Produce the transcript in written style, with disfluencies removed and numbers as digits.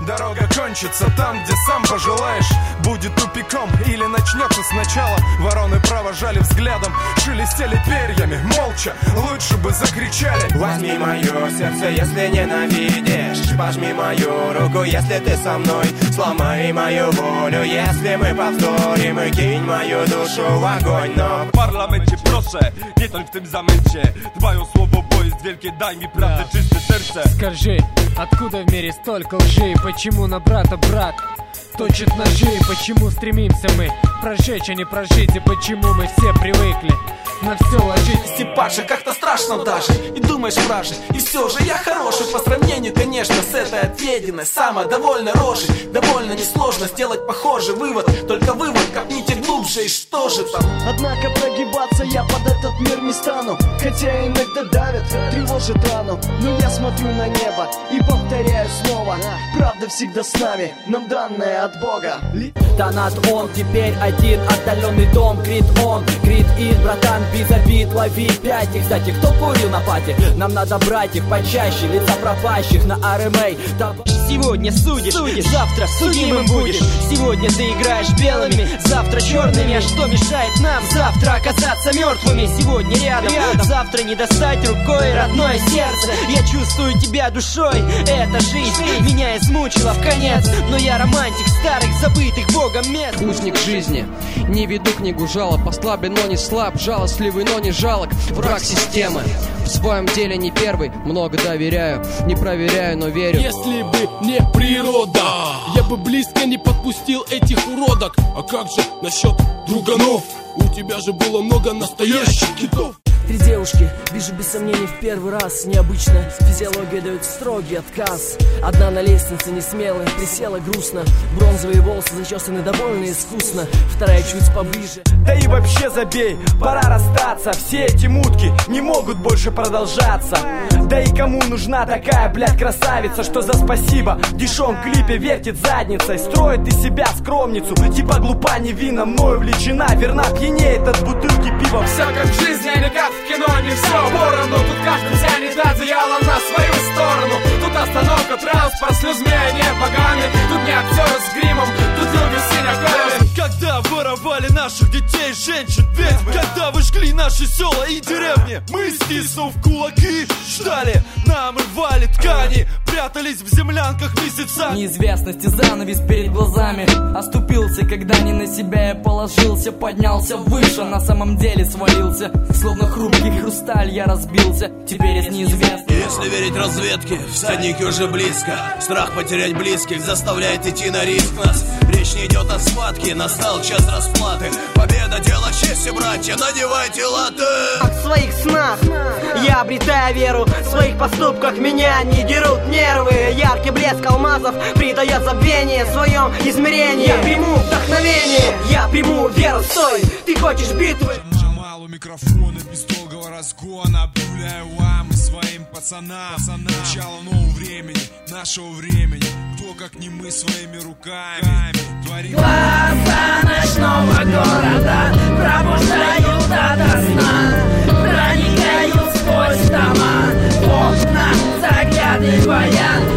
Дорога кончится там, где сам пожелаешь. Будет тупиком или начнется сначала. Вороны провожали взглядом, шелестели перьями. Молча, лучше бы закричали. Возьми мое сердце, если ненавидишь. Пожми мою руку, если ты со мной. Сломай мою волю, если мы повторим. И кинь мою душу в огонь, но... W parlamencie proszę, nie toń w tym zamęcie. Dbaj o słowo, bo jest wielkie, daj mi prawdę, czyste serce. Скажи, откуда в мире столько лжи? И почему на брата брат точит ножи? И почему стремимся мы прожечь, а не прожить? И почему мы все привыкли на все ложить? Степаша, как-то страшно даже. И думаешь, враже, и все же я хороший. По сравнению, конечно, с этой отъеденной самодовольной рожей. Довольно несложно сделать похожий вывод. Только вывод, копните глубже, и что же там? Однако прогибаться я под этот мир не стану. Хотя иногда давит, тревожит рану. Но я смотрю на небо и повторяю снова: правда всегда с нами, нам данная от Бога. Донат он, теперь один отдаленный дом. Крит он, крит ин, братан, без обид, лови 5. И, кстати, кто курил на пати? Нам надо брать их почаще, лица пропащих на RMA. Сегодня судишь, завтра судимым будешь. Сегодня ты играешь белыми, завтра черными. А что мешает нам завтра оказаться мертвыми? Сегодня рядом, завтра не достать рукой родное сердце. Я чувствую тебя душой, эта жизнь меня измучила в конец. Но я романтик старых, забытых Богом мест. Узник жизни, не веду книгу жалоб. Ослаблен, но не слаб, жалостливый, но не жалок. Враг системы, в своем деле не первый. Много доверяю, не проверяю, но верю. Если бы не природа, я бы близко не подпустил этих уродок. А как же насчет друганов? У тебя же было много настоящих китов. 3 девушки, вижу без сомнений в первый раз. Необычная физиология дает строгий отказ. Одна на лестнице несмелая, присела грустно. Бронзовые волосы зачесаны довольно искусно. Вторая чуть поближе. Да и вообще забей, пора расстаться. Все эти мутки не могут больше продолжаться. Да и кому нужна такая, блядь, красавица, что за спасибо в дешевом клипе вертит задницей, строит из себя скромницу, типа глупа невинна, мною влечена, верна, пьянеет от бутылки пива. Все как в жизни, а не как в кино, не все поровну. Тут каждый тянет одеяло на свою сторону. Тут остановка, транспорт с людьми, а не богами. Тут не актеры с гримом, тут люди с синяками. Когда воровали наших детей, женщин, ведьмы. Когда вы жгли наши села и деревни, мы, стиснув кулаки, ждали, нам рвали ткани, прятались в землянках месяцами. Неизвестности занавес перед глазами. Оступился, когда не на себя я положился. Поднялся выше, на самом деле свалился. Словно хрупкий хрусталь я разбился. Теперь из неизвестного. Если верить разведке, всадники уже близко. Страх потерять близких заставляет идти на риск нас. Речь не идет о схватке, настал час расплаты. Победа, дело чести, братья, надевайте латы. А в своих снах я обретаю веру. В своих поступках меня не дерут нервы. Яркий блеск алмазов придает забвение в своем измерении. Я приму вдохновение, я приму веру, стой. Ты хочешь битвы? У микрофона без долгого разгона объявляю вам и своим пацанам начало нового времени, нашего времени. Кто как не мы своими руками творим. Глаза ночного города пробуждают ото сна, проникают сквозь дома, в окна заглядывая.